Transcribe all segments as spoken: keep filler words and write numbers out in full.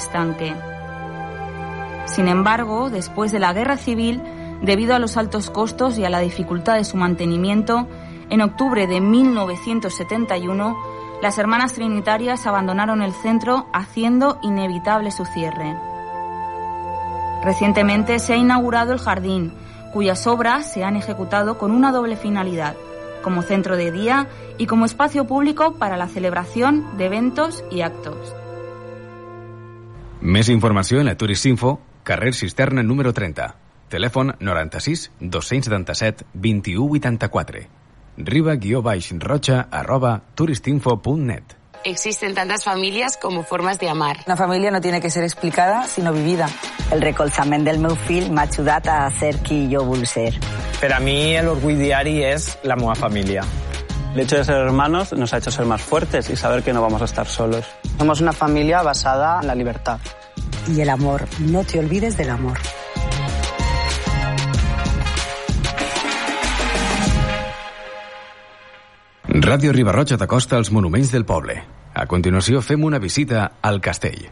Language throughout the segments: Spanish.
estanque. Sin embargo, después de la Guerra Civil, debido a los altos costos y a la dificultad de su mantenimiento, en octubre de mil novecientos setenta y uno, las Hermanas Trinitarias abandonaron el centro, haciendo inevitable su cierre. Recientemente se ha inaugurado el jardín, cuyas obras se han ejecutado con una doble finalidad, como centro de día y como espacio público para la celebración de eventos y actos. Més informació en la Turistinfo, carrer Cisterna número treinta. Telèfon noranta-sis dos-cents setanta-set vint-i-u vuitanta-quatre. riba-roja arroba turistinfo punt net. Existen tantas familias como formas de amar. Una familia no tiene que ser explicada, sino vivida. El recolzament del meu fill m'ha ajudat a ser qui jo vull ser. Per a mi el orgull diari es la meva familia. El hecho de ser hermanos nos ha hecho ser más fuertes y saber que no vamos a estar solos. Somos una familia basada en la libertad. Y el amor, no te olvides del amor. Ràdio Riba-roja t'acosta als monuments del poble. A continuació fem una visita al castell.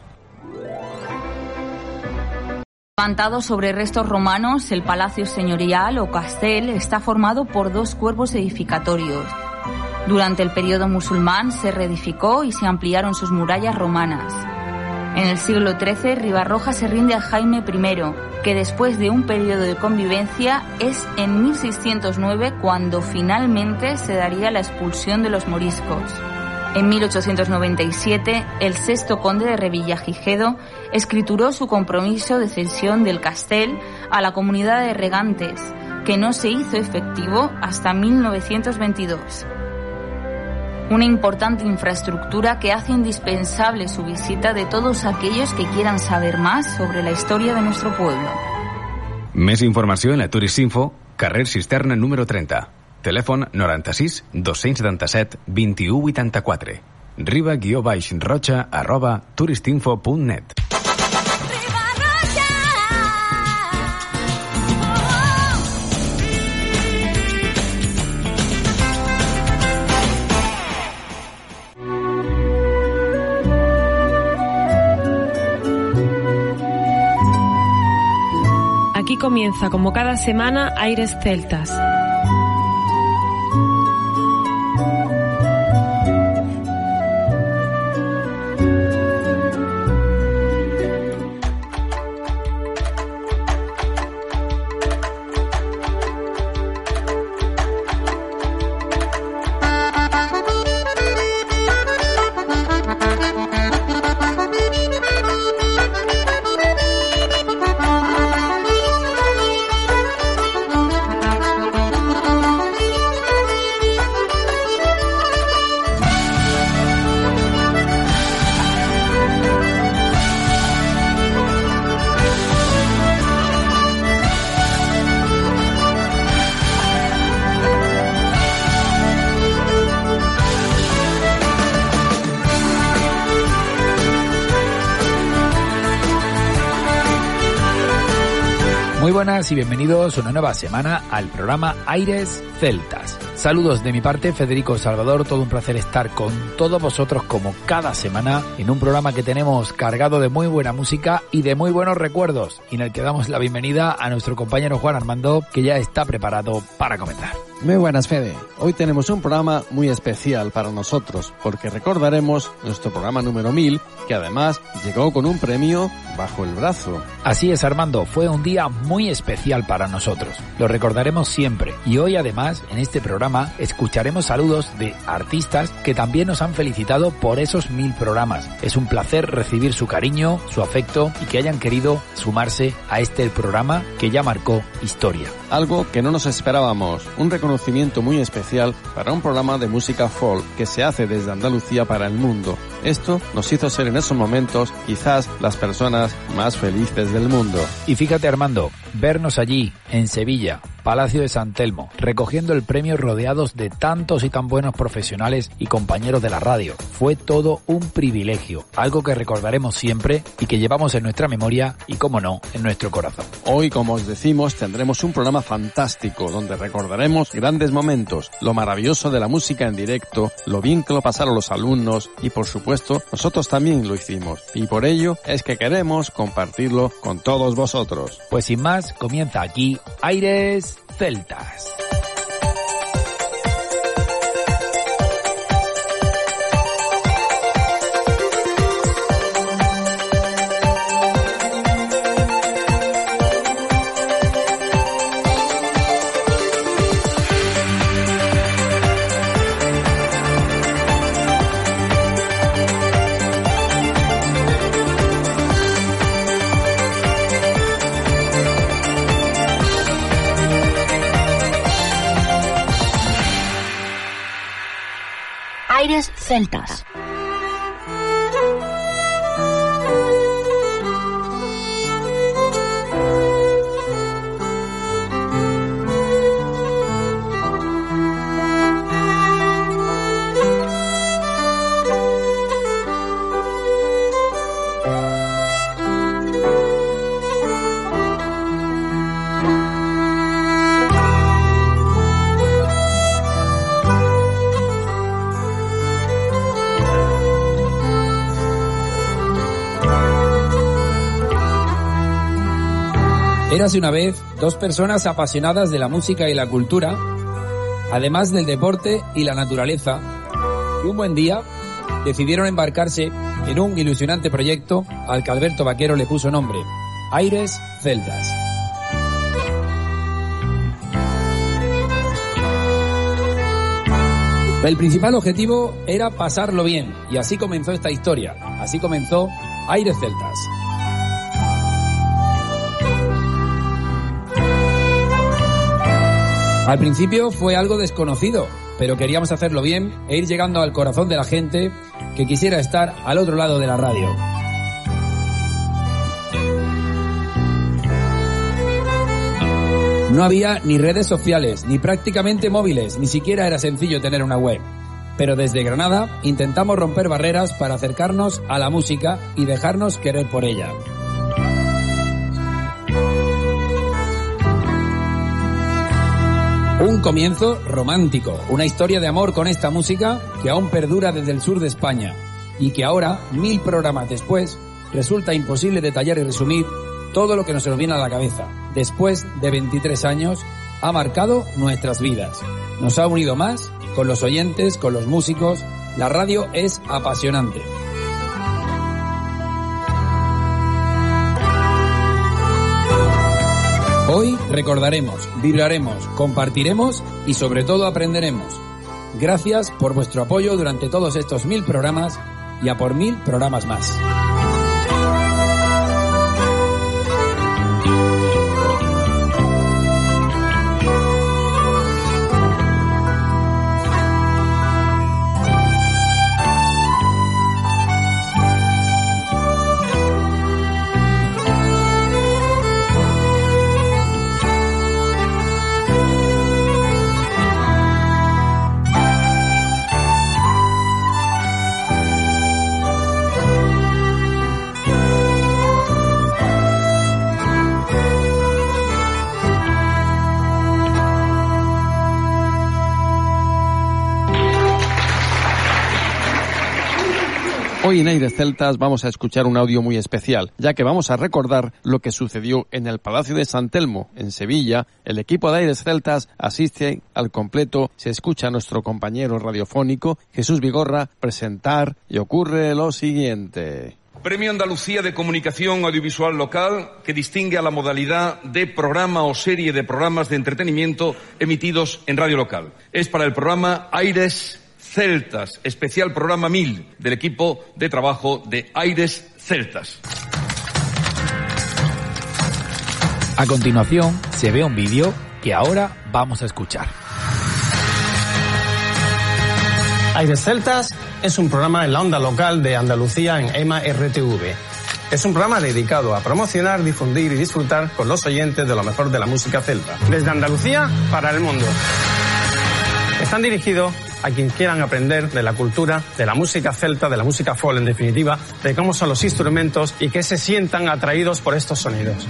Levantado sobre restos romanos, el palacio señorial o castell está formado por dos cuerpos edificatorios. Durante el periodo musulmán se reedificó y se ampliaron sus murallas romanas. En el siglo trece, Ribarroja se rinde a Jaime primero, que después de un periodo de convivencia es en mil seiscientos nueve cuando finalmente se daría la expulsión de los moriscos. En mil ochocientos noventa y siete, el sexto conde de Revillagigedo escrituró su compromiso de cesión del castell a la comunidad de regantes, que no se hizo efectivo hasta mil novecientos veintidós. Una importante infraestructura que hace indispensable su visita de todos aquellos que quieran saber más sobre la historia de nuestro pueblo. Més informació en la Turistinfo, carrer Cisterna número treinta. Telèfon noranta-sis dos-cents setanta-set vint-i-u vuitanta-quatre. riba-roja arroba turistinfo punt net. Aquí comienza, como cada semana, Aires Celtas. Muy buenas y bienvenidos una nueva semana al programa Aires Celtas. Saludos de mi parte, Federico Salvador, todo un placer estar con todos vosotros como cada semana en un programa que tenemos cargado de muy buena música y de muy buenos recuerdos, y en el que damos la bienvenida a nuestro compañero Juan Armando, que ya está preparado para comenzar. Muy buenas, Fede. Hoy tenemos un programa muy especial para nosotros, porque recordaremos nuestro programa número mil, que además llegó con un premio bajo el brazo. Así es, Armando, fue un día muy especial para nosotros. Lo recordaremos siempre. Y hoy, además, en este programa, escucharemos saludos de artistas que también nos han felicitado por esos mil programas. Es un placer recibir su cariño, su afecto y que hayan querido sumarse a este programa que ya marcó historia. Algo que no nos esperábamos, un reconocimiento muy especial para un programa de música folk que se hace desde Andalucía para el mundo. Esto nos hizo ser en esos momentos quizás las personas más felices del mundo. Y fíjate, Armando, vernos allí, en Sevilla, Palacio de San Telmo, recogiendo el premio rodeados de tantos y tan buenos profesionales y compañeros de la radio. Fue todo un privilegio, algo que recordaremos siempre y que llevamos en nuestra memoria y, como no, en nuestro corazón. Hoy, como os decimos, tendremos un programa fantástico donde recordaremos grandes momentos, lo maravilloso de la música en directo, lo bien que lo pasaron los alumnos y, por supuesto, nosotros también lo hicimos. Y por ello es que queremos compartirlo con todos vosotros. Pues sin más, comienza aquí Aires Celtas. Aires Celtas. Érase una vez dos personas apasionadas de la música y la cultura, además del deporte y la naturaleza, que un buen día decidieron embarcarse en un ilusionante proyecto al que Alberto Vaquero le puso nombre, Aires Celtas. El principal objetivo era pasarlo bien, y así comenzó esta historia, así comenzó Aires Celtas. Al principio fue algo desconocido, pero queríamos hacerlo bien e ir llegando al corazón de la gente que quisiera estar al otro lado de la radio. No había ni redes sociales, ni prácticamente móviles, ni siquiera era sencillo tener una web. Pero desde Granada intentamos romper barreras para acercarnos a la música y dejarnos querer por ella. Un comienzo romántico, una historia de amor con esta música que aún perdura desde el sur de España y que ahora, mil programas después, resulta imposible detallar y resumir todo lo que nos viene a la cabeza. Después de veintitrés años, ha marcado nuestras vidas. Nos ha unido más con los oyentes, con los músicos. La radio es apasionante. Hoy recordaremos, vibraremos, compartiremos y sobre todo aprenderemos. Gracias por vuestro apoyo durante todos estos mil programas y a por mil programas más. Hoy en Aires Celtas vamos a escuchar un audio muy especial, ya que vamos a recordar lo que sucedió en el Palacio de San Telmo, en Sevilla. El equipo de Aires Celtas asiste al completo, se escucha a nuestro compañero radiofónico Jesús Vigorra presentar y ocurre lo siguiente. Premio Andalucía de Comunicación Audiovisual Local, que distingue a la modalidad de programa o serie de programas de entretenimiento emitidos en radio local. Es para el programa Aires Celtas, especial programa mil del equipo de trabajo de Aires Celtas. A continuación se ve un vídeo que ahora vamos a escuchar. Aires Celtas es un programa en la onda local de Andalucía en EMA R T V. Es un programa dedicado a promocionar, difundir y disfrutar con los oyentes de lo mejor de la música celta. Desde Andalucía para el mundo. Están dirigidos a quien quieran aprender de la cultura, de la música celta, de la música folk en definitiva, de cómo son los instrumentos y que se sientan atraídos por estos sonidos.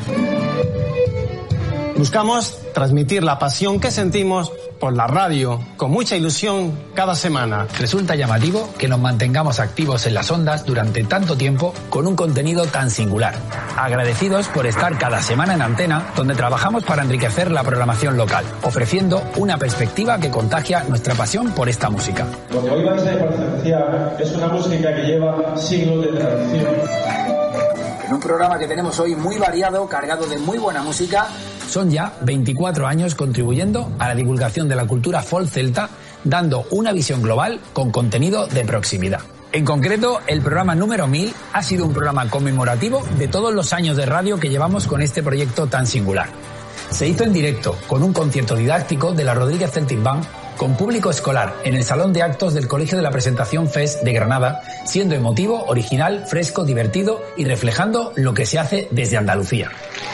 Buscamos transmitir la pasión que sentimos por la radio, con mucha ilusión cada semana. Resulta llamativo que nos mantengamos activos en las ondas durante tanto tiempo con un contenido tan singular. Agradecidos por estar cada semana en antena, donde trabajamos para enriquecer la programación local, ofreciendo una perspectiva que contagia nuestra pasión por esta música. Lo que hoy vais a presenciar es una música que lleva siglos de tradición. En un programa que tenemos hoy muy variado, cargado de muy buena música, son ya veinticuatro años contribuyendo a la divulgación de la cultura folk celta, dando una visión global con contenido de proximidad. En concreto, el programa número mil ha sido un programa conmemorativo de todos los años de radio que llevamos con este proyecto tan singular. Se hizo en directo, con un concierto didáctico de la Rodríguez Celtic Band, con público escolar en el Salón de Actos del Colegio de la Presentación Fest de Granada, siendo emotivo, original, fresco, divertido y reflejando lo que se hace desde Andalucía.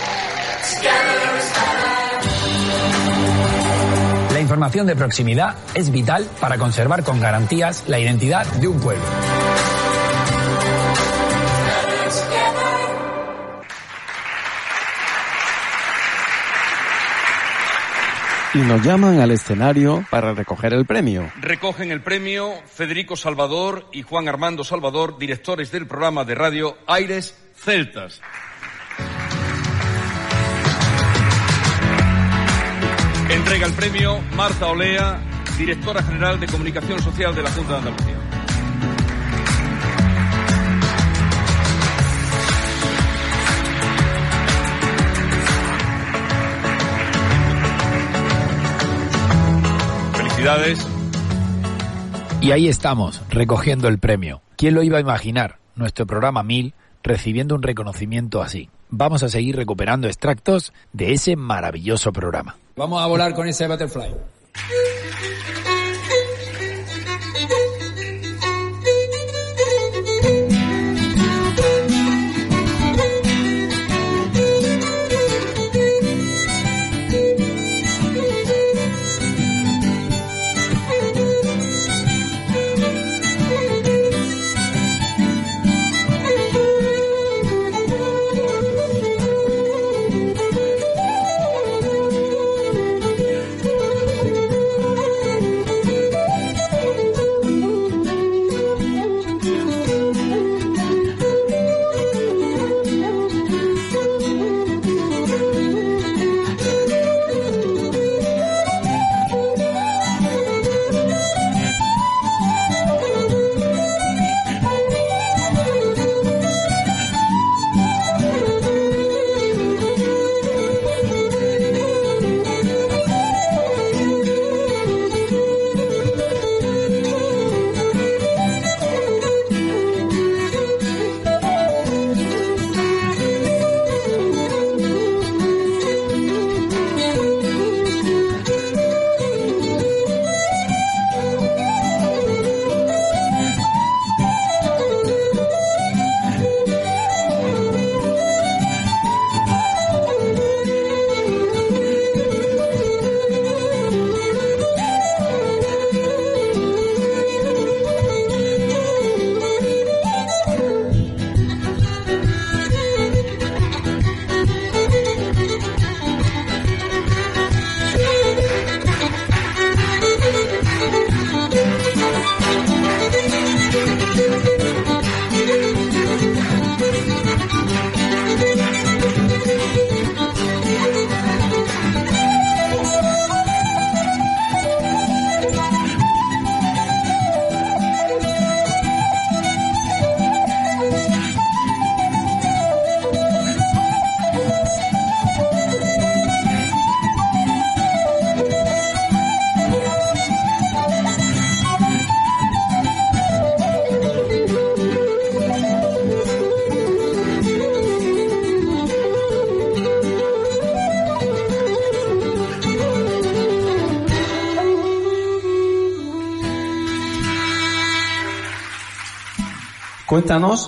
La información de proximidad es vital para conservar con garantías la identidad de un pueblo. Y nos llaman al escenario para recoger el premio. Recogen el premio Federico Salvador y Juan Armando Salvador, directores del programa de radio Aires Celtas. Entrega el premio Marta Olea, directora general de Comunicación Social de la Junta de Andalucía. Felicidades. Y ahí estamos, recogiendo el premio. ¿Quién lo iba a imaginar? Nuestro programa mil recibiendo un reconocimiento así. Vamos a seguir recuperando extractos de ese maravilloso programa. Vamos a volar con ese Butterfly. Cuéntanos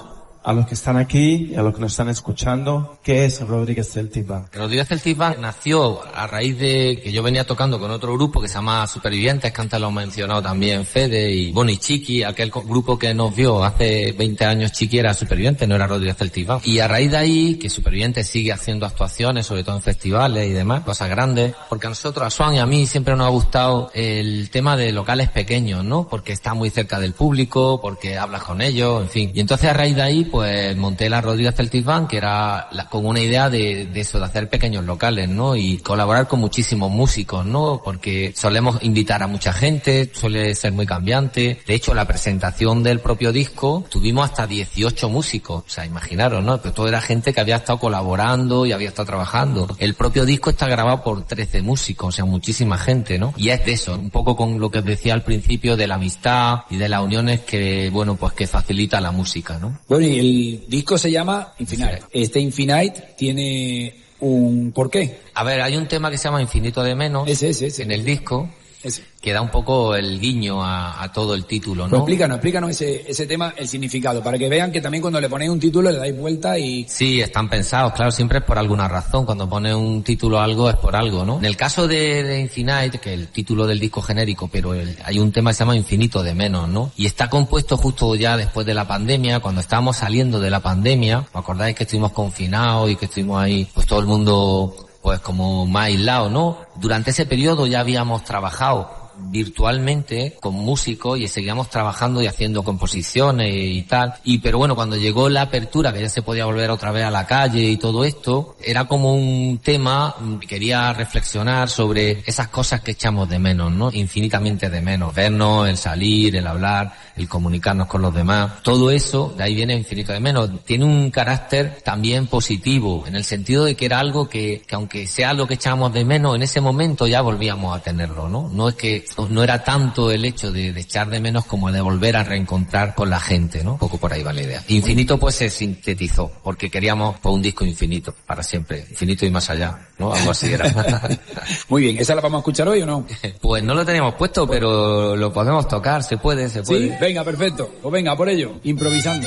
a los que están aquí y a los que nos están escuchando qué es Rodríguez Celtic Band. Rodríguez Celtic Band nació a raíz de que yo venía tocando con otro grupo que se llama Supervivientes, que antes lo han mencionado también Fede y bueno y Chiqui, aquel grupo que nos vio hace veinte años. Chiqui era Supervivientes, no era Rodríguez Celtic Band. Y a raíz de ahí, que Supervivientes sigue haciendo actuaciones, sobre todo en festivales y demás, cosas grandes, porque a nosotros, a Swan y a mí, siempre nos ha gustado el tema de locales pequeños, ¿no? Porque está muy cerca del público, porque hablas con ellos, en fin. Y entonces a raíz de ahí, pues monté la Rodríguez Celtic Band, que era la, con una idea de, de eso, de hacer pequeños locales, ¿no? Y colaborar con muchísimos músicos, ¿no? Porque solemos invitar a mucha gente, suele ser muy cambiante. De hecho, la presentación del propio disco, tuvimos hasta dieciocho músicos, o sea, imaginaros, ¿no? Pero todo era gente que había estado colaborando y había estado trabajando. El propio disco está grabado por trece músicos, o sea, muchísima gente, ¿no? Y es de eso, un poco con lo que os decía al principio de la amistad y de las uniones que, bueno, pues que facilita la música, ¿no? Bueno, y el disco se llama Infinite. Este Infinite tiene un porqué. A ver, hay un tema que se llama Infinito de Menos. Ese, ese, ese. En el disco. Ese. Que da un poco el guiño a, a todo el título, ¿no? Pues explícanos, explícanos ese, ese tema, el significado, para que vean que también cuando le ponéis un título le dais vuelta y... Sí, están pensados, claro, siempre es por alguna razón. Cuando pones un título a algo es por algo, ¿no? En el caso de, de Infinite, que es el título del disco genérico, pero el, hay un tema que se llama Infinito de Menos, ¿no? Y está compuesto justo ya después de la pandemia, cuando estábamos saliendo de la pandemia. ¿Os acordáis que estuvimos confinados y que estuvimos ahí, pues todo el mundo, pues como más aislado, ¿no? Durante ese periodo ya habíamos trabajado virtualmente con músicos y seguíamos trabajando y haciendo composiciones y tal. Y pero bueno, cuando llegó la apertura, que ya se podía volver otra vez a la calle y todo esto, era como un tema, quería reflexionar sobre esas cosas que echamos de menos, ¿no? Infinitamente de menos. Vernos, el salir, el hablar, el comunicarnos con los demás. Todo eso, de ahí viene infinito de menos. Tiene un carácter también positivo, en el sentido de que era algo que, que aunque sea algo que echábamos de menos, en ese momento ya volvíamos a tenerlo, ¿no? No es que no era tanto el hecho de, de echar de menos como el de volver a reencontrar con la gente, ¿no? Un poco por ahí va la idea. Infinito pues se sintetizó, porque queríamos pues, un disco infinito, para siempre. Infinito y más allá, ¿no? Algo así era. Muy bien, ¿esa la vamos a escuchar hoy o no? Pues no lo teníamos puesto, pero lo podemos tocar, se puede, se puede. Sí, venga, perfecto. Pues venga, por ello, improvisando.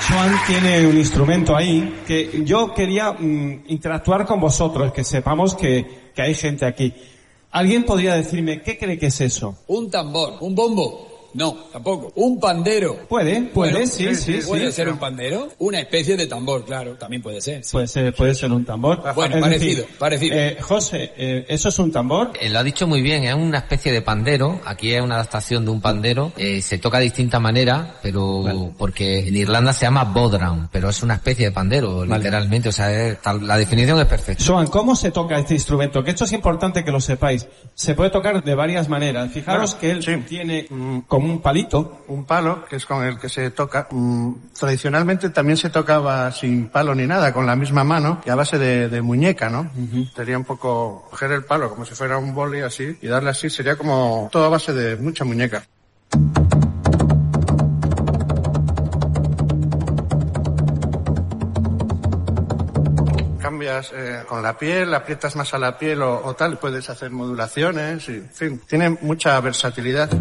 Joan tiene un instrumento ahí que yo quería mm, interactuar con vosotros, que sepamos que, que hay gente aquí. ¿Alguien podría decirme qué cree que es eso? Un tambor, un bombo. No, tampoco. Un pandero. Puede, puede, bueno, sí, sí, sí. ¿Puede sí, ser sí. un pandero? Una especie de tambor, claro, también puede ser. Sí. Puede ser, puede ser un tambor. Bueno, es parecido, decir, parecido. Eh, José, eh, ¿eso es un tambor? Eh, lo ha dicho muy bien, es una especie de pandero. Aquí es una adaptación de un pandero. Eh, se toca de distinta manera, pero vale. Porque en Irlanda se llama bodhran, pero es una especie de pandero, vale. Literalmente. O sea, es, tal, la definición es perfecta. Joan, ¿cómo se toca este instrumento? Que esto es importante que lo sepáis. Se puede tocar de varias maneras. Fijaros bueno, que él sí. tiene mm, como un palito. Un palo, que es con el que se toca. Mm, tradicionalmente también se tocaba sin palo ni nada, con la misma mano y a base de, de muñeca, ¿no? Uh-huh. Sería un poco coger el palo como si fuera un boli así y darle así, sería como todo a base de mucha muñeca. Cambias eh, con la piel, aprietas más a la piel o, o tal, puedes hacer modulaciones y, en fin, tiene mucha versatilidad.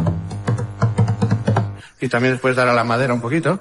Y también les puedes dar a la madera un poquito.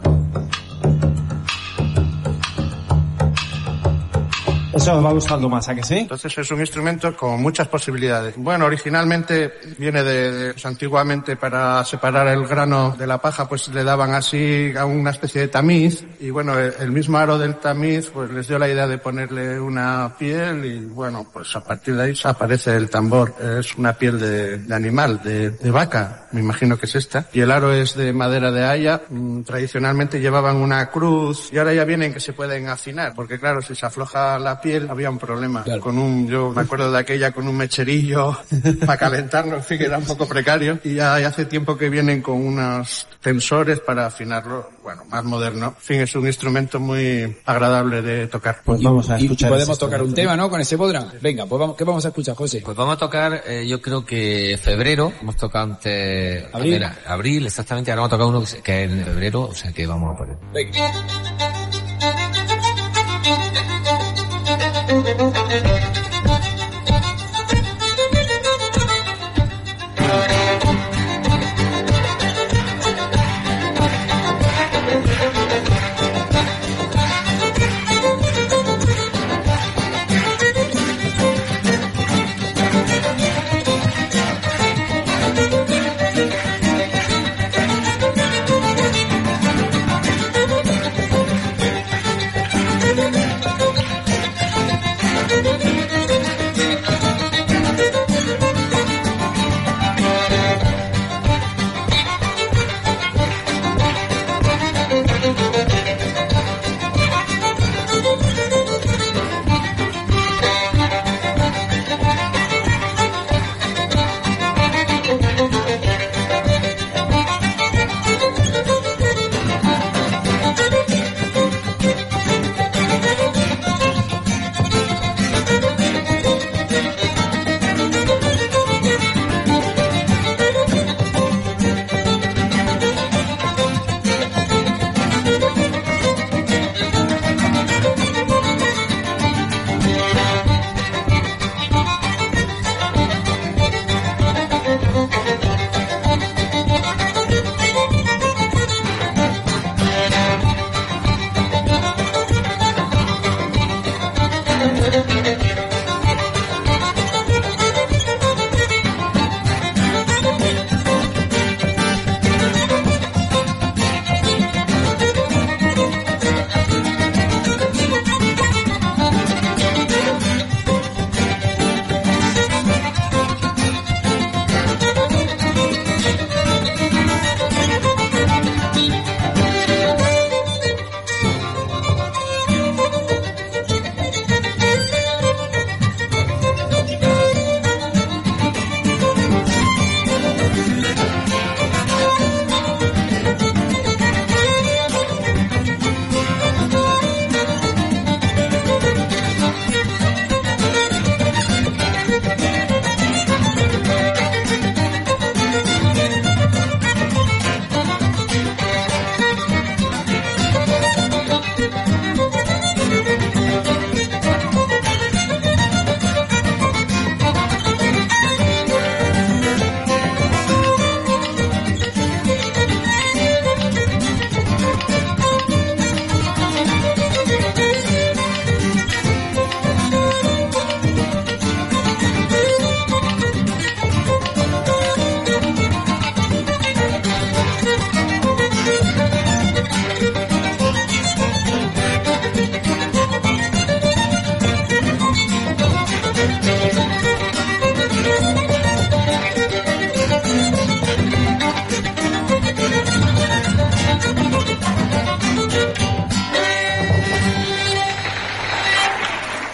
Eso os va gustando más, ¿a que sí? Entonces es un instrumento con muchas posibilidades. Bueno, originalmente viene de, de pues, antiguamente para separar el grano de la paja, pues le daban así a una especie de tamiz. Y bueno, el, el mismo aro del tamiz, pues les dio la idea de ponerle una piel y bueno, pues a partir de ahí aparece el tambor. Es una piel de, de animal, de, de vaca, me imagino que es esta. Y el aro es de madera de haya. Mm, tradicionalmente llevaban una cruz y ahora ya vienen que se pueden afinar, porque claro, si se afloja la piel había un problema. Claro. Con un, yo me acuerdo de aquella con un mecherillo para calentarlo, en fin, que era un poco precario. Y ya, ya hace tiempo que vienen con unos tensores para afinarlo, bueno, más moderno. En fin, es un instrumento muy agradable de tocar. Pues vamos a escuchar. Y podemos tocar un tema, ¿no? Con ese bodhran. Venga, pues vamos, ¿qué vamos a escuchar, José? Pues vamos a tocar, eh, yo creo que febrero. Hemos tocado antes... Abril. Ver, abril, exactamente. Ahora vamos a tocar uno que, que es en febrero, o sea que vamos a poner. Venga.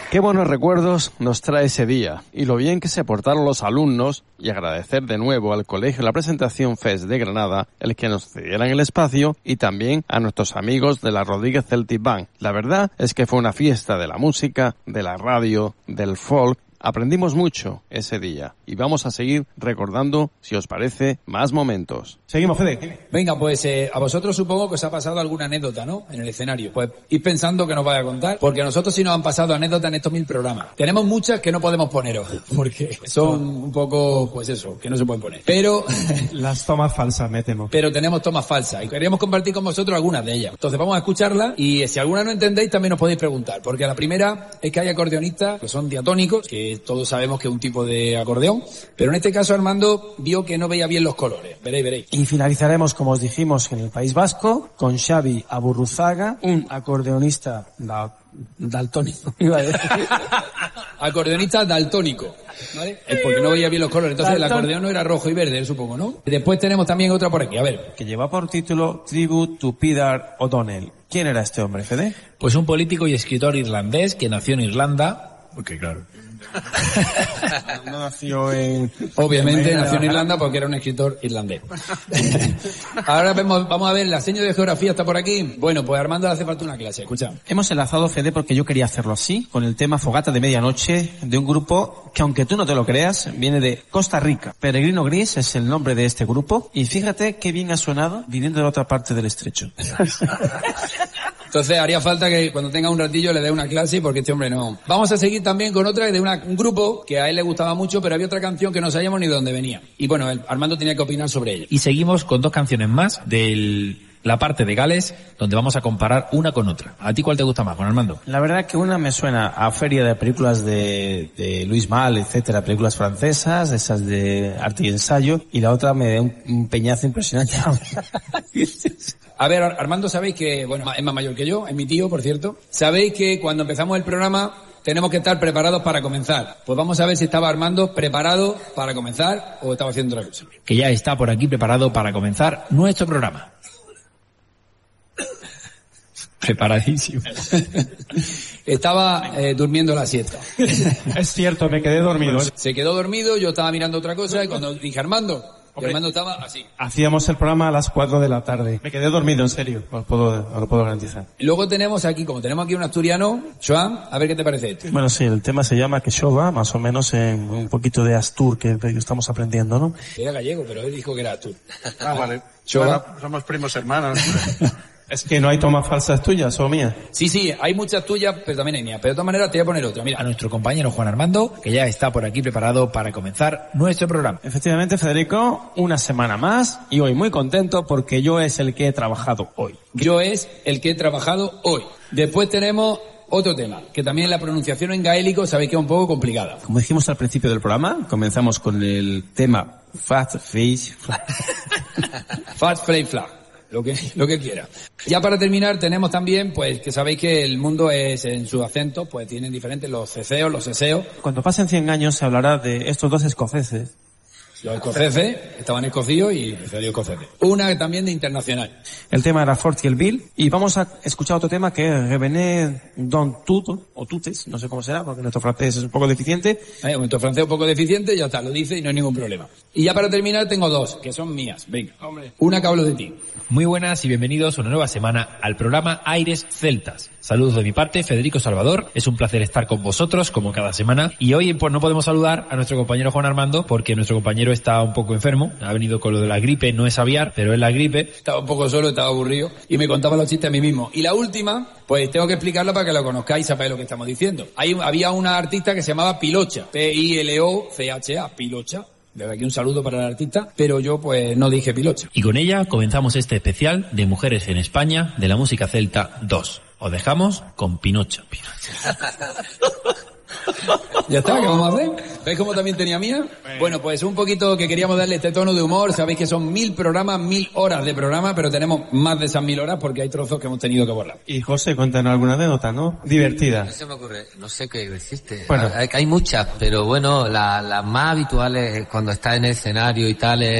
Qué buenos recuerdos nos trae ese día y lo bien que se portaron los alumnos, y agradecer de nuevo al Colegio La Presentación Fest de Granada el que nos cedieran el espacio y también a nuestros amigos de la Rodríguez Celtic Band. La verdad es que fue una fiesta de la música, de la radio, del folk. Aprendimos mucho ese día y vamos a seguir recordando, si os parece, más momentos. Seguimos, Fede. Venga, pues eh, a vosotros supongo que os ha pasado alguna anécdota, ¿no? En el escenario. Pues id pensando que nos vaya a contar, porque a nosotros sí nos han pasado anécdotas en estos mil programas. Tenemos muchas que no podemos poneros, porque son un poco, pues eso, que no se pueden poner. Pero... las tomas falsas, me temo. Pero tenemos tomas falsas y queríamos compartir con vosotros algunas de ellas. Entonces vamos a escucharlas y si alguna no entendéis también os podéis preguntar, porque la primera es que hay acordeonistas que son diatónicos, que todos sabemos que es un tipo de acordeón, pero en este caso Armando vio que no veía bien los colores. Veréis, veréis. Y finalizaremos, como os dijimos, en el País Vasco, con Xavi Aburruzaga, un acordeonista da, daltónico. Acordeonista daltónico, ¿vale? Es porque no veía bien los colores. Entonces Dalton... el acordeón no era rojo y verde, supongo, ¿no? Después tenemos también otra por aquí, a ver. Que lleva por título Tribute to Peter O'Donnell. ¿Quién era este hombre, Fede? Pues un político y escritor irlandés que nació en Irlanda, porque claro... No nació en... Obviamente nació en Irlanda porque era un escritor irlandés. Ahora vemos, vamos a ver, la seña de geografía está por aquí. Bueno, pues a Armando le hace falta una clase, escucha. Hemos enlazado, Fede, porque yo quería hacerlo así, con el tema Fogata de Medianoche, de un grupo que, aunque tú no te lo creas, viene de Costa Rica. Peregrino Gris es el nombre de este grupo, y fíjate qué bien ha sonado viniendo de la otra parte del estrecho. Entonces haría falta que cuando tenga un ratillo le dé una clase porque este hombre no. Vamos a seguir también con otra de una, un grupo que a él le gustaba mucho, pero había otra canción que no sabíamos ni de dónde venía. Y bueno, el, Armando tenía que opinar sobre ella. Y seguimos con dos canciones más de la parte de Gales, donde vamos a comparar una con otra. ¿A ti cuál te gusta más, Juan Armando? La verdad que una me suena a feria de películas de, de Luis Mal, etcétera, películas francesas, esas de arte y ensayo, y la otra me da un, un peñazo impresionante. A ver, Armando, sabéis que, bueno, es más mayor que yo, es mi tío, por cierto. Sabéis que cuando empezamos el programa tenemos que estar preparados para comenzar. Pues vamos a ver si estaba Armando preparado para comenzar o estaba haciendo otra cosa. Que ya está por aquí preparado para comenzar nuestro programa. Preparadísimo. Estaba eh, durmiendo la siesta. Es cierto, me quedé dormido. Se quedó dormido, yo estaba mirando otra cosa y cuando dije Armando... Y Armando estaba así. Hacíamos el programa a las cuatro de la tarde. Me quedé dormido, en serio, os, puedo, os lo puedo garantizar. Luego tenemos aquí, como tenemos aquí un asturiano, Joan, a ver qué te parece esto. Bueno, sí, el tema se llama Quechova, más o menos en un poquito de Astur que estamos aprendiendo, ¿no? Era gallego, pero él dijo que era Astur. Ah, vale. Bueno, somos primos hermanos. Es que no hay tomas falsas tuyas o mías. Sí, sí, hay muchas tuyas, pero también hay mías. Pero de todas maneras te voy a poner otra. Mira, a nuestro compañero Juan Armando, que ya está por aquí preparado para comenzar nuestro programa. Efectivamente, Federico, una semana más y hoy muy contento porque yo es el que he trabajado hoy. Yo es el que he trabajado hoy. Después tenemos otro tema, que también la pronunciación en gaélico sabéis que es un poco complicada. Como dijimos al principio del programa, comenzamos con el tema Fat Face Flag. Fat Face Flag. Lo que, lo que quiera. Ya para terminar tenemos también, pues, que sabéis que el mundo es, en sus acentos, pues tienen diferentes los ceceos, los seseos. Cuando pasen cien años se hablará de estos dos escoceses. Los escoceses, estaban escocidos y salió escoceses. Una también de internacional. El tema era Fort y el Bill. Y vamos a escuchar otro tema que es Revené Don Tuto, o Tutes, no sé cómo será, porque nuestro francés es un poco deficiente. Eh, nuestro francés es un poco deficiente, ya está, lo dice y no hay ningún problema. Y ya para terminar tengo dos, que son mías. Venga, hombre. Una que hablo de ti. Muy buenas y bienvenidos una nueva semana al programa Aires Celtas. Saludos de mi parte, Federico Salvador. Es un placer estar con vosotros, como cada semana. Y hoy, pues, no podemos saludar a nuestro compañero Juan Armando, porque nuestro compañero está un poco enfermo. Ha venido con lo de la gripe, no es aviar, pero es la gripe. Estaba un poco solo, estaba aburrido. Y me contaba los chistes a mí mismo. Y la última, pues tengo que explicarla para que lo conozcáis y sepáis lo que estamos diciendo. Hay, había una artista que se llamaba Pilocha. P I L O C H A, Pilocha. Desde aquí un saludo para el artista, pero yo pues no dije Pilocha. Y con ella comenzamos este especial de Mujeres en España de la música celta dos. Os dejamos con Pinocho. Pinocho. Ya está, ¿qué vamos a hacer? ¿Veis cómo también tenía mía? Bueno, pues un poquito que queríamos darle este tono de humor. Sabéis que son mil programas, mil horas de programa, pero tenemos más de esas mil horas porque hay trozos que hemos tenido que borrar. Y José, cuéntanos alguna anécdota, ¿no? Divertida. No se me ocurre, no sé qué existe. Bueno. Hay, hay muchas, pero bueno, las la más habituales cuando está en el escenario y tal es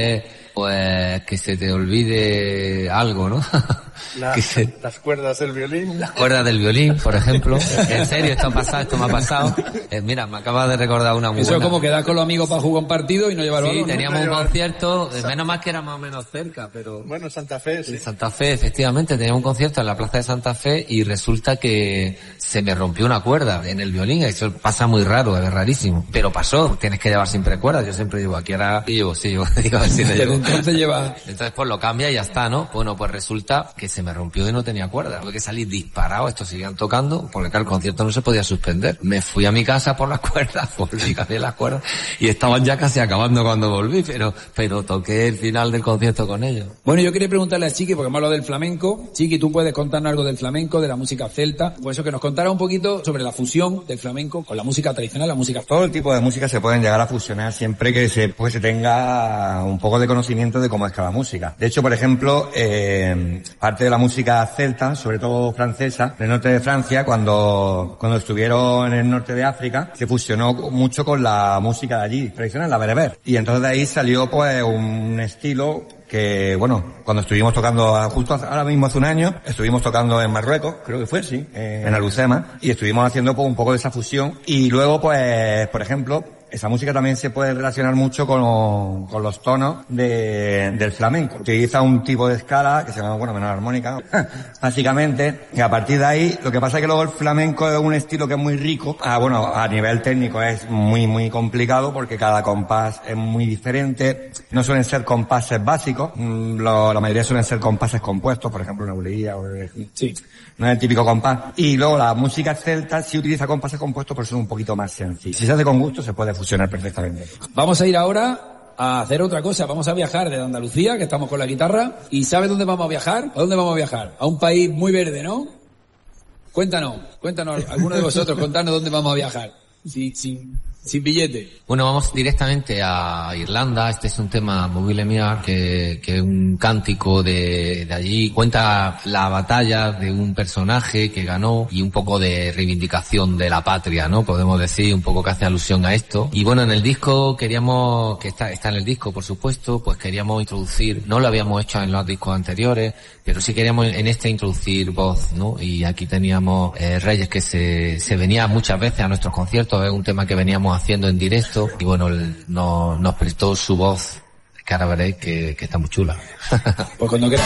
pues que se te olvide algo, ¿no? La, que se... Las cuerdas del violín. Las cuerdas del violín, por ejemplo. En serio, esto ha pasado, esto me ha pasado. Eh, mira, me acaba de recordar una muy Eso buena. es como quedar con los amigos para jugar un partido y no llevar Sí, balón, ¿no? teníamos No un llevar- concierto, eh, menos mal que era más o menos cerca, pero... Bueno, Santa Fe, sí. En Santa Fe, efectivamente, teníamos un concierto en la plaza de Santa Fe y resulta que se me rompió una cuerda en el violín. Eso pasa muy raro, es rarísimo. Pero pasó, tienes que llevar siempre cuerdas. Yo siempre digo, aquí ahora... Sí, llevo, sí, llevo. Digo, a ver si le Desde llevo. entonces lleva... Entonces pues lo cambia y ya está, ¿no? Bueno, pues resulta que se me rompió y no tenía cuerda. Tuve que salir disparado, estos seguían tocando, porque claro, el concierto no se podía suspender. Me fui a mi casa por las cuerdas, volví, cambié las cuerdas y estaban ya casi acabando cuando volví, pero pero toqué el final del concierto con ellos. Bueno, yo quería preguntarle a Chiqui, porque hemos hablado del flamenco. Chiqui, ¿tú puedes contarnos algo del flamenco, de la música celta? Pues eso, que nos contara un poquito sobre la fusión del flamenco con la música tradicional, la música... Todo el tipo de música se pueden llegar a fusionar siempre que se, pues, se tenga un poco de conocimiento de cómo es cada música. De hecho, por ejemplo, eh, parte de la música celta, sobre todo francesa, del norte de Francia, cuando, cuando estuvieron en el norte de África, se fusionó mucho con la música de allí, tradicional, la bereber. Y entonces de ahí salió pues un estilo que, bueno, cuando estuvimos tocando, justo ahora mismo hace un año, estuvimos tocando en Marruecos, creo que fue, sí, en Alucema, y estuvimos haciendo pues un poco de esa fusión. Y luego, pues, por ejemplo, esa música también se puede relacionar mucho con, con los tonos de, del flamenco. Utiliza un tipo de escala que se llama, bueno, menor armónica, básicamente, y a partir de ahí, lo que pasa es que luego el flamenco es un estilo que es muy rico. Ah, bueno, a nivel técnico es muy, muy complicado porque cada compás es muy diferente. No suelen ser compases básicos, lo, la mayoría suelen ser compases compuestos, por ejemplo, una bulería o... Sí. No es el típico compás. Y luego la música celta sí utiliza compases compuestos, pero son un poquito más sencillos. Si se hace con gusto, se puede fusionar perfectamente. Vamos a ir ahora a hacer otra cosa. Vamos a viajar desde Andalucía, que estamos con la guitarra. ¿Y sabes dónde vamos a viajar? ¿A dónde vamos a viajar? A un país muy verde, ¿no? Cuéntanos, cuéntanos, alguno de vosotros, contanos dónde vamos a viajar. Sí, sí. Sin billete. Bueno, vamos directamente a Irlanda. Este es un tema Mobile Miar, que, que es un cántico de, de allí. Cuenta la batalla de un personaje que ganó y un poco de reivindicación de la patria, ¿no? Podemos decir, un poco que hace alusión a esto. Y bueno, en el disco queríamos, que está, está en el disco, por supuesto, pues queríamos introducir, no lo habíamos hecho en los discos anteriores, pero sí queríamos en este introducir voz, ¿no? Y aquí teníamos eh, Reyes, que se, se venía muchas veces a nuestros conciertos, es un tema que veníamos haciendo en directo y bueno, no, nos prestó su voz, que ahora veréis que, que está muy chula. Pues cuando quieras.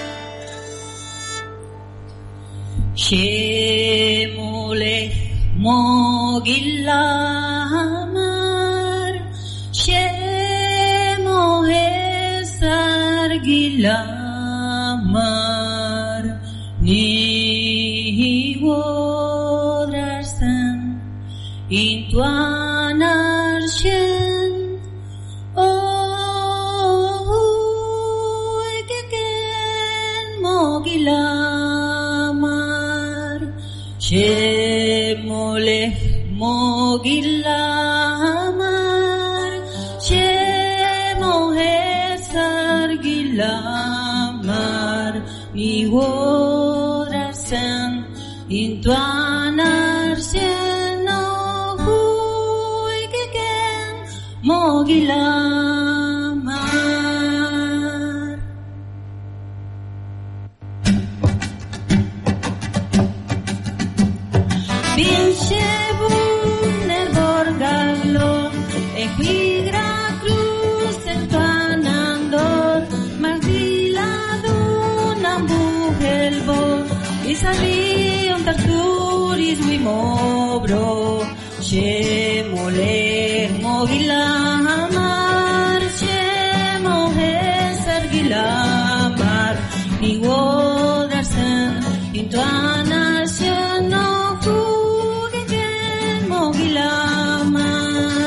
Shemole mogilamar Shemohe sargilamar Ni wodrarsan Intuanarshen Oh Ekeken mogilamar Shemoleh mogilamar Shemohe sargilamar Ni wodrarsan Intuanarshen Oh Ekeken mogilamar Binshebun el borgalón Equigra cruz entuanandor Magdiladun ambujelbo Y salí un tarturis wimobro Shemoleh mogilamar Shemohe sargilamar Ni wodarsen intuanación no juguen mogilamar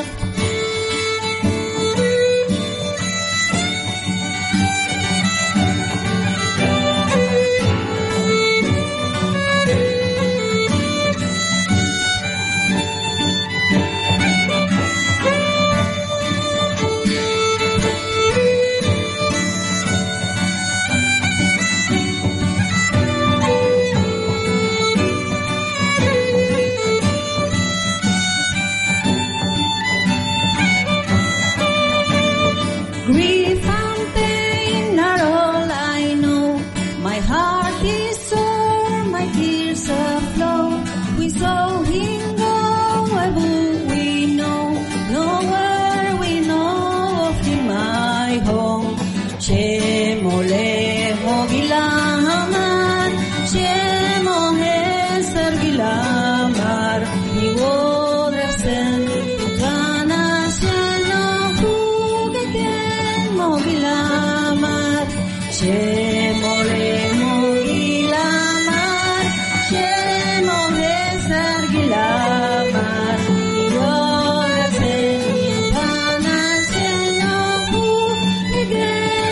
ni wodrasen kana sheno hugeken mogilamar shemole mogilamar shemole sargilamar ni wodrasen kana sheno hugeken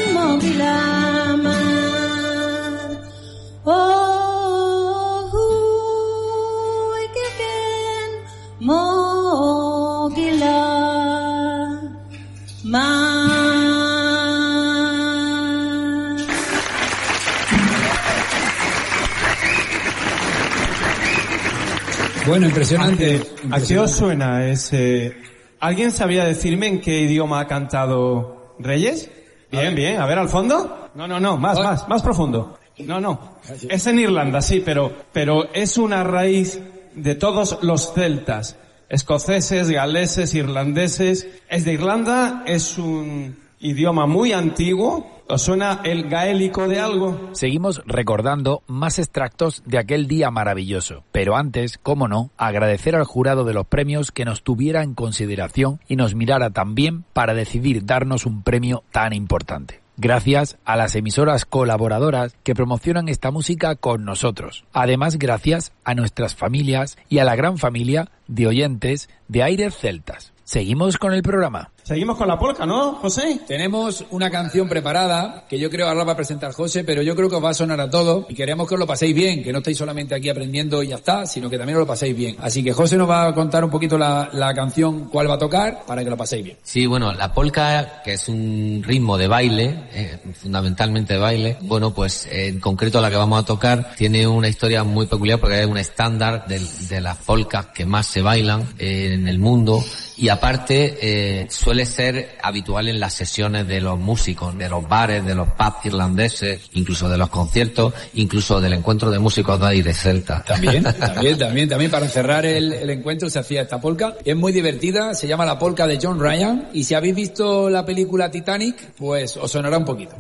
mogilamar oh Mogila ma. Bueno, impresionante. ¿A qué os suena ese? ¿Alguien sabría decirme en qué idioma ha cantado Reyes? Bien, bien. A ver, al fondo. No, no, no. Más, más, más profundo. No, no. Es en Irlanda, sí, pero, pero es una raíz de todos los celtas, escoceses, galeses, irlandeses. Es de Irlanda, es un idioma muy antiguo. ¿Os suena el gaélico de algo? Seguimos recordando más extractos de aquel día maravilloso, pero antes, cómo no, agradecer al jurado de los premios que nos tuviera en consideración y nos mirara también para decidir darnos un premio tan importante. Gracias a las emisoras colaboradoras que promocionan esta música con nosotros. Además, gracias a nuestras familias y a la gran familia de oyentes de Aires Celtas. Seguimos con el programa. Seguimos con la polka, ¿no, José? Tenemos una canción preparada que yo creo ahora va a presentar José, pero yo creo que os va a sonar a todos y queremos que os lo paséis bien, que no estéis solamente aquí aprendiendo y ya está, sino que también os lo paséis bien. Así que José nos va a contar un poquito la, la canción, cuál va a tocar, para que lo paséis bien. Sí, bueno, la polka, que es un ritmo de baile, eh, fundamentalmente de baile, bueno, pues eh, en concreto la que vamos a tocar tiene una historia muy peculiar porque es un estándar de, de las polkas que más se bailan eh, en el mundo. Y aparte, eh, suele ser habitual en las sesiones de los músicos, de los bares, de los pubs irlandeses, incluso de los conciertos, incluso del encuentro de músicos de Aires Celtas. También, también, también, también para cerrar el, el encuentro se hacía esta polka. Es muy divertida, se llama la polka de John Ryan, y si habéis visto la película Titanic, pues os sonará un poquito.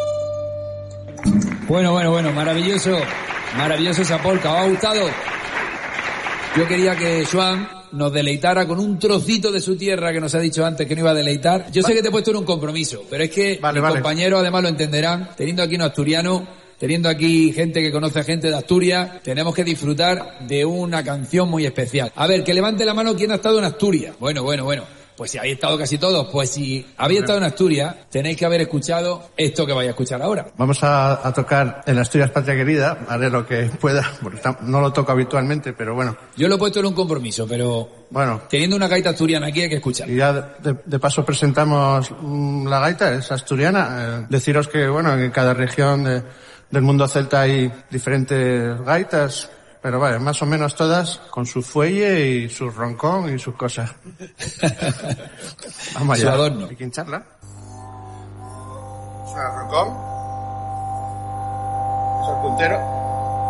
Bueno, bueno, bueno, maravilloso, maravilloso esa polka, ¿os ha gustado? Yo quería que Joan nos deleitara con un trocito de su tierra que nos ha dicho antes que no iba a deleitar. Yo sé que te he puesto en un compromiso, pero es que vale, mis vale. compañeros además lo entenderán. Teniendo aquí un asturiano, teniendo aquí gente que conoce a gente de Asturias, tenemos que disfrutar de una canción muy especial. A ver, que levante la mano quien ha estado en Asturias. Bueno, bueno, bueno. Pues si habéis estado casi todos, pues si habéis estado en Asturias, tenéis que haber escuchado esto que vais a escuchar ahora. Vamos a, a tocar en Asturias Patria Querida, haré lo que pueda, porque no lo toco habitualmente, pero bueno. Yo lo he puesto en un compromiso, pero bueno, teniendo una gaita asturiana aquí hay que escuchar. Y ya de, de paso presentamos mm, la gaita, es asturiana. Eh, deciros que, bueno, en cada región de, del mundo celta hay diferentes gaitas, pero vale, más o menos todas con su fuelle y su roncón y sus cosas. Vamos allá. Su adorno. Hay que hincharla. Suena el roncón. Es el puntero.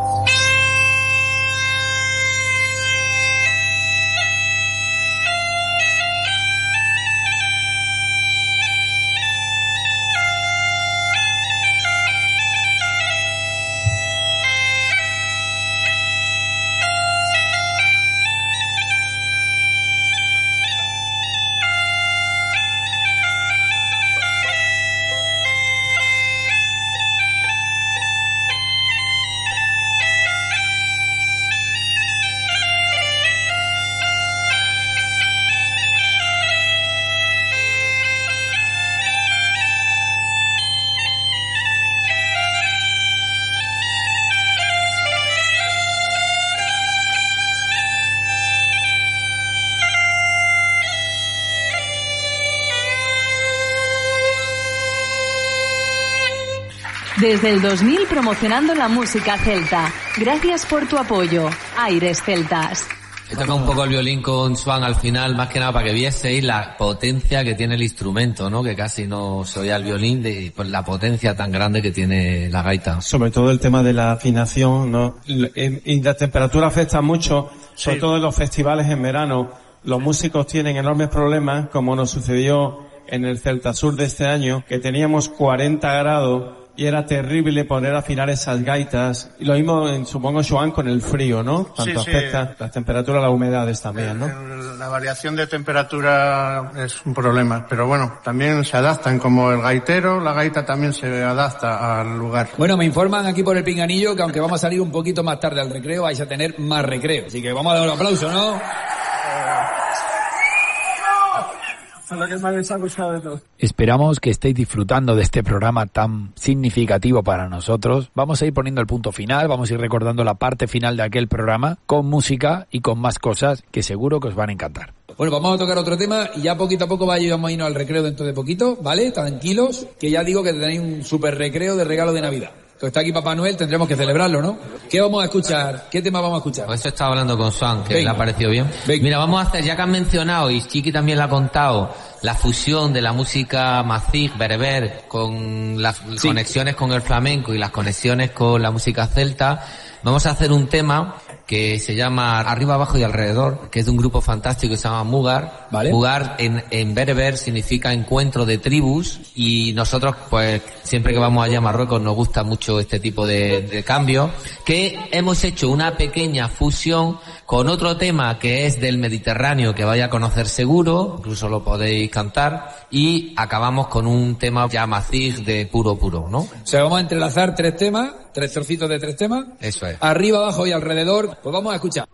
Desde el dos mil promocionando la música celta. Gracias por tu apoyo. Aires Celtas. He tocado un poco el violín con Swan al final, más que nada para que vieseis la potencia que tiene el instrumento, ¿no? Que casi no se oía el violín, de pues, la potencia tan grande que tiene la gaita. Sobre todo el tema de la afinación, ¿no? Y la temperatura afecta mucho, sobre sí. todo en los festivales en verano. Los músicos tienen enormes problemas, como nos sucedió en el Celta Sur de este año, que teníamos cuarenta grados y era terrible poner a afinar esas gaitas. Y lo mismo, en, supongo, Joan, con el frío, ¿no? Tanto sí, afecta sí. las temperaturas, las humedades también, ¿no? La variación de temperatura es un problema, pero bueno, también se adaptan, como el gaitero, la gaita también se adapta al lugar. Bueno, me informan aquí por el pinganillo que aunque vamos a salir un poquito más tarde al recreo, vais a tener más recreo. Así que vamos a dar un aplauso, ¿no? Esperamos que estéis disfrutando de este programa tan significativo para nosotros. Vamos a ir poniendo el punto final, vamos a ir recordando la parte final de aquel programa con música y con más cosas que seguro que os van a encantar. Bueno, vamos a tocar otro tema y ya poquito a poco vamos a irnos al recreo dentro de poquito, ¿vale? Tranquilos, que ya digo que tenéis un super recreo de regalo de Navidad. Que está aquí Papá Noel, tendremos que celebrarlo, ¿no? ¿Qué vamos a escuchar? ¿Qué tema vamos a escuchar? Pues eso estaba hablando con Swan, que Venga. le ha parecido bien. Venga. Mira, vamos a hacer, ya que han mencionado, y Chiqui también lo ha contado, la fusión de la música mazig, bereber, con las sí. conexiones con el flamenco y las conexiones con la música celta, vamos a hacer un tema que se llama Arriba, Abajo y Alrededor, que es de un grupo fantástico que se llama Mugar. ¿Vale? Mugar en, en bereber significa encuentro de tribus, y nosotros, pues, siempre que vamos allá a Marruecos nos gusta mucho este tipo de, de cambios, que hemos hecho una pequeña fusión con otro tema que es del Mediterráneo, que vaya a conocer seguro, incluso lo podéis cantar, y acabamos con un tema ya mazig de puro puro, ¿no? O sea, vamos a entrelazar tres temas, tres trocitos de tres temas. Eso es. Arriba, abajo y alrededor. Pues vamos a escuchar.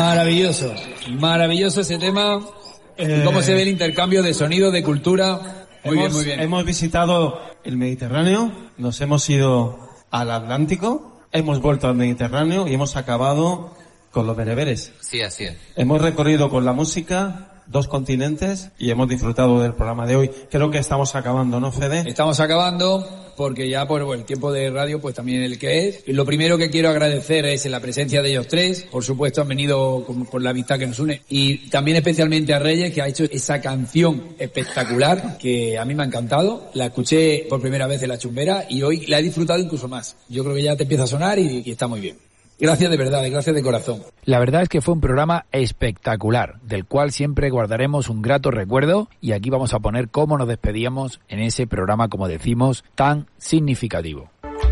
Maravilloso, maravilloso ese tema. Eh, ¿Cómo se ve el intercambio de sonido, de cultura? Muy hemos, bien, muy bien. Hemos visitado el Mediterráneo, nos hemos ido al Atlántico, hemos vuelto al Mediterráneo y hemos acabado con los bereberes. Sí, así es. Hemos recorrido con la música dos continentes y hemos disfrutado del programa de hoy. Creo que estamos acabando, ¿no, Fede? Estamos acabando porque ya por bueno, el tiempo de radio pues también el que es. Y lo primero que quiero agradecer es la presencia de ellos tres. Por supuesto han venido con, con la amistad que nos une. Y también especialmente a Reyes, que ha hecho esa canción espectacular que a mí me ha encantado. La escuché por primera vez en La Chumbera y hoy la he disfrutado incluso más. Yo creo que ya te empieza a sonar y, y está muy bien. Gracias de verdad, gracias de corazón. La verdad es que fue un programa espectacular, del cual siempre guardaremos un grato recuerdo, y aquí vamos a poner cómo nos despedíamos en ese programa, como decimos, tan significativo.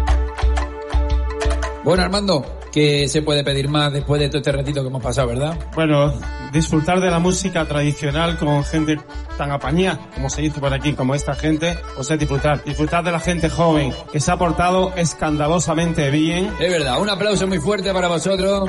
Bueno, Armando, ¿qué se puede pedir más después de todo este ratito que hemos pasado, verdad? Bueno, disfrutar de la música tradicional con gente tan apañada, como se dice por aquí, como esta gente, pues es disfrutar. Disfrutar de la gente joven, que se ha portado escandalosamente bien. Es verdad, un aplauso muy fuerte para vosotros.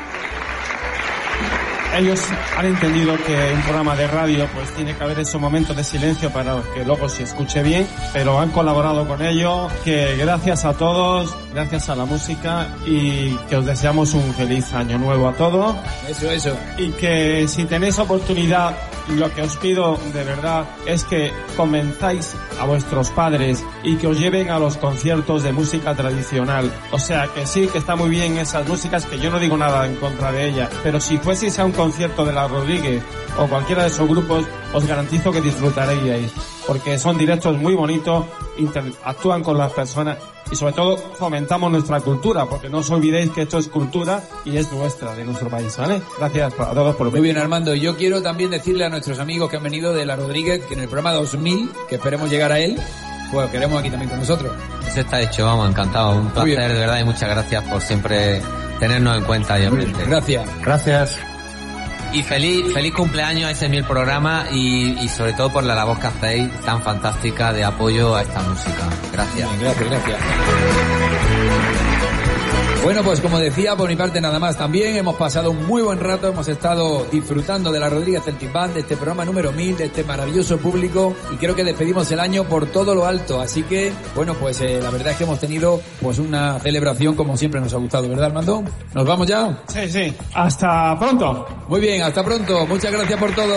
Ellos han entendido que un programa de radio pues tiene que haber esos momentos de silencio para que luego se escuche bien, pero han colaborado con ello, que gracias a todos, gracias a la música, y que os deseamos un feliz año nuevo a todos. Eso, eso. Y que si tenéis oportunidad, lo que os pido de verdad es que convenzáis a vuestros padres y que os lleven a los conciertos de música tradicional. O sea, que sí, que está muy bien esas músicas, que yo no digo nada en contra de ellas, pero si fueseis a un concierto de La Rodríguez o cualquiera de esos grupos, os garantizo que disfrutaréis, porque son directos muy bonitos, actúan con las personas y sobre todo fomentamos nuestra cultura, porque no os olvidéis que esto es cultura y es nuestra, de nuestro país, ¿vale? Gracias a todos por lo Muy bien, Armando. Yo quiero también decirle a nuestros amigos que han venido de La Rodríguez que en el programa dos mil, que esperemos llegar a él, pues queremos aquí también con nosotros. Eso está hecho, vamos, encantado. Un placer, de verdad, y muchas gracias por siempre tenernos en cuenta y en mente. Gracias. Gracias. Y feliz feliz cumpleaños a ese mil programa y, y sobre todo por la labor que hacéis tan fantástica de apoyo a esta música. Gracias. Bien, gracias, gracias. Bueno, pues como decía, por mi parte nada más también. Hemos pasado un muy buen rato, hemos estado disfrutando de la Rodríguez Celtic Band, de este programa número mil, de este maravilloso público, y creo que despedimos el año por todo lo alto. Así que, bueno, pues eh, la verdad es que hemos tenido pues una celebración como siempre nos ha gustado, ¿verdad, Armando? ¿Nos vamos ya? Sí, sí. Hasta pronto. Muy bien, hasta pronto. Muchas gracias por todo.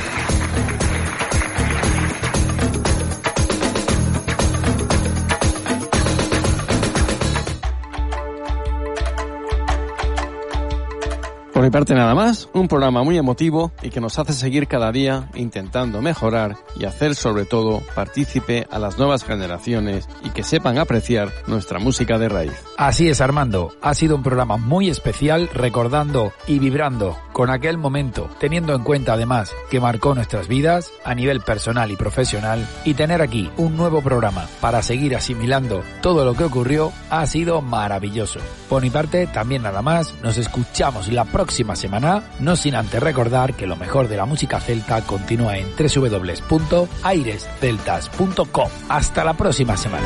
Por mi parte nada más, un programa muy emotivo y que nos hace seguir cada día intentando mejorar y hacer sobre todo partícipe a las nuevas generaciones y que sepan apreciar nuestra música de raíz. Así es, Armando, ha sido un programa muy especial, recordando y vibrando con aquel momento, teniendo en cuenta además que marcó nuestras vidas a nivel personal y profesional, y tener aquí un nuevo programa para seguir asimilando todo lo que ocurrió ha sido maravilloso. Por mi parte también nada más, nos escuchamos la próxima semana, no sin antes recordar que lo mejor de la música celta continúa en doble u doble u doble u punto aires celtas punto com. Hasta la próxima semana.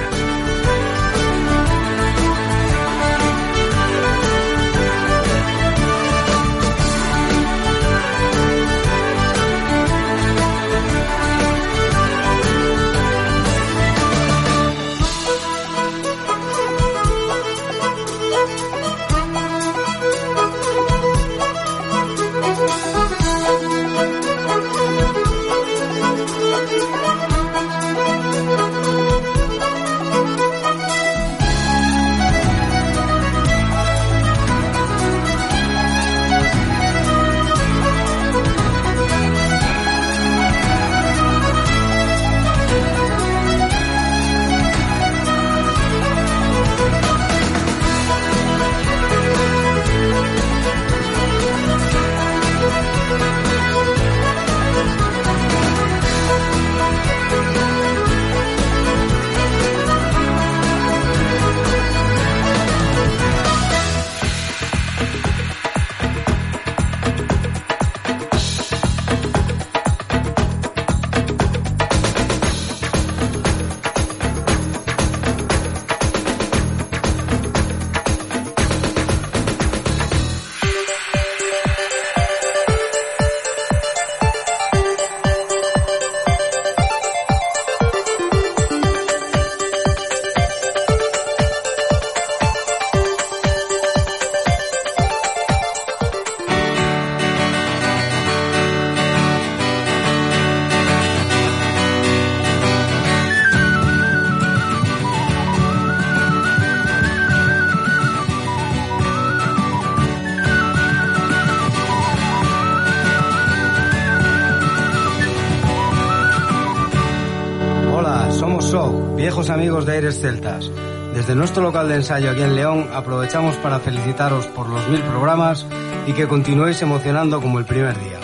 viejos amigos de Aires Celtas. Desde nuestro local de ensayo aquí en León aprovechamos para felicitaros por los mil programas y que continuéis emocionando como el primer día.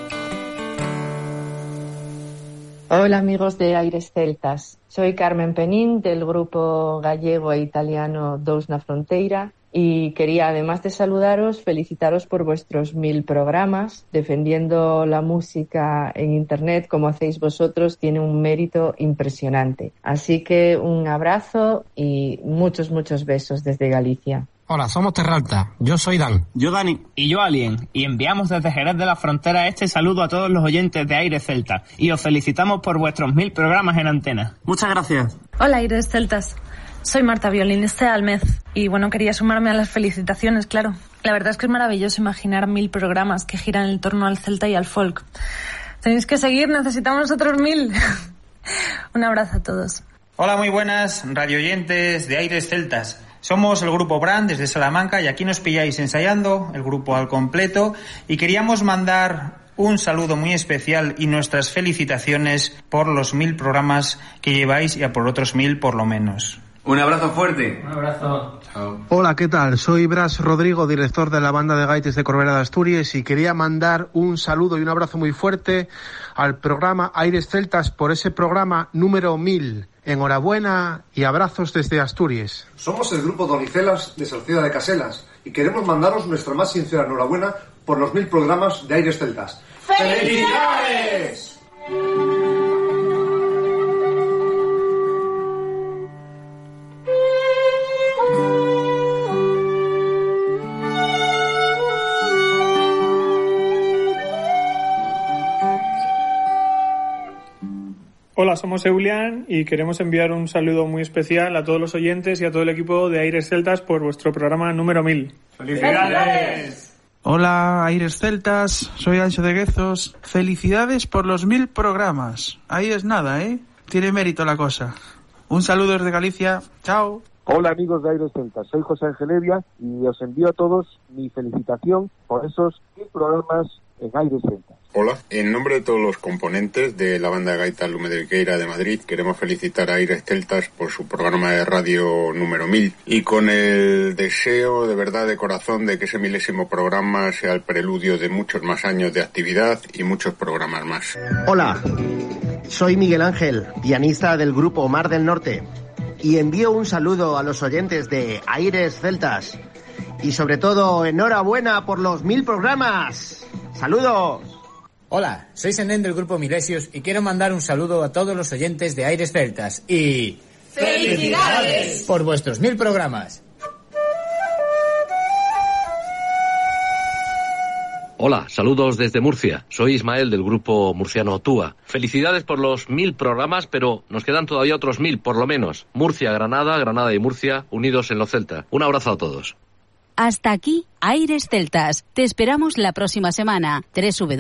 Hola amigos de Aires Celtas, soy Carmen Penín del grupo gallego e italiano Dous na Fronteira y quería, además de saludaros, felicitaros por vuestros mil programas. Defendiendo la música en internet como hacéis vosotros tiene un mérito impresionante. Así que un abrazo y muchos, muchos besos desde Galicia. Hola, somos Terralta. Yo soy Dan. Yo Dani. Y yo Alien. Y enviamos desde Jerez de la Frontera este saludo a todos los oyentes de Aires Celta. Y os felicitamos por vuestros mil programas en antena. Muchas gracias. Hola, Aires Celtas. Soy Marta, violinista de Almez. Y bueno, quería sumarme a las felicitaciones, claro. La verdad es que es maravilloso imaginar mil programas que giran en torno al celta y al folk. Tenéis que seguir, necesitamos otros mil. Un abrazo a todos. Hola, muy buenas, radioyentes de Aires Celtas. Somos el grupo Brand desde Salamanca y aquí nos pilláis ensayando, el grupo al completo, y queríamos mandar un saludo muy especial y nuestras felicitaciones por los mil programas que lleváis y a por otros mil por lo menos. Un abrazo fuerte. Un abrazo. Chao. Hola, ¿qué tal? Soy Bras Rodrigo, director de la banda de gaites de Corbera de Asturias, y quería mandar un saludo y un abrazo muy fuerte al programa Aires Celtas por ese programa número mil. Enhorabuena y abrazos desde Asturias. Somos el grupo Donicelas de Salceda de Caselas y queremos mandaros nuestra más sincera enhorabuena por los mil programas de Aires Celtas. ¡Felicidades! Hola, somos Eulian y queremos enviar un saludo muy especial a todos los oyentes y a todo el equipo de Aires Celtas por vuestro programa número mil. ¡Felicidades! Hola, Aires Celtas, soy Ancho de Guezos. Felicidades por los mil programas. Ahí es nada, ¿eh? Tiene mérito la cosa. Un saludo desde Galicia. Chao. Hola amigos de Aires Celtas, soy José Ángel Evia y os envío a todos mi felicitación por esos mil programas en Aires Celtas. Hola, en nombre de todos los componentes de la banda de gaita Lume de Viqueira de Madrid, queremos felicitar a Aires Celtas por su programa de radio número mil y con el deseo de verdad de corazón de que ese milésimo programa sea el preludio de muchos más años de actividad y muchos programas más. Hola, soy Miguel Ángel, pianista del grupo Mar del Norte, y envío un saludo a los oyentes de Aires Celtas y sobre todo enhorabuena por los mil programas. ¡Saludos! Hola, soy Senen del grupo Milesios y quiero mandar un saludo a todos los oyentes de Aires Celtas y... ¡Felicidades! Por vuestros mil programas. Hola, saludos desde Murcia. Soy Ismael del grupo murciano Túa. Felicidades por los mil programas, pero nos quedan todavía otros mil, por lo menos. Murcia, Granada, Granada y Murcia, unidos en lo celta. Un abrazo a todos. Hasta aquí, Aires Celtas. Te esperamos la próxima semana. tres